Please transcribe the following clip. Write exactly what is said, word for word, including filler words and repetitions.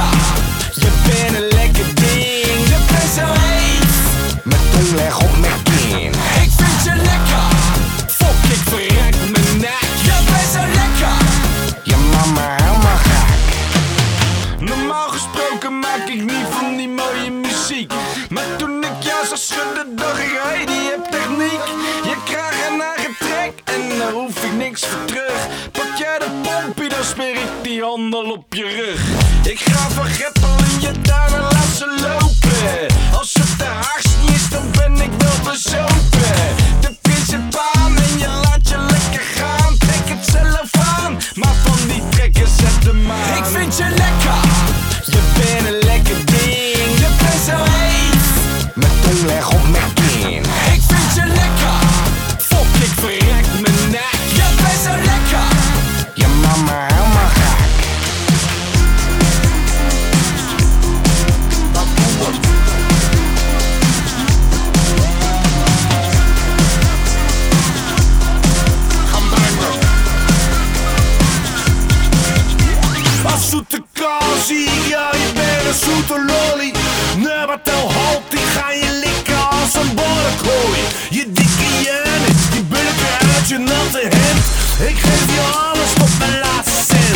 lekker, je bent een lekker ding. Je bent zo heet, Mijn tong leg op mijn kin. ik vind je lekker. Fok, ik verrek mijn nek. Je bent zo lekker. Je mama helemaal gek. Normaal gesproken maak ik niet van die mooie muziek, maar toen ik jou zag schudden dacht ik, hey, die hebt techniek. Je krijgt een eigen trek en daar hoef ik niks voor terug. Pak jij de pompie, dan smeer ik die handel op je rug. Ik ga van greppel in je tuin en laat ze lopen. Als het de haars niet is, dan ben ik wel bezopen. De principaan en je laat je lekker gaan. Trek het zelf aan, maar van die trekken zet de maan. Ik vind je lekker, je bent een lekker ding. Je bent zo heet, Mijn tong leg op mijn kin. ik vind je lekker. Fok, ik verrek mijn nek. Je bent zo lekker. Je mama helemaal gek. Als zoete kaal zie ik jou, je bent een zoete lolly. Nee, maar tel halt, die ga je likken als een borrekooi. Je dikke Janet, die bulken uit je natte hemd. Ik geef je alles tot mijn laatste cent.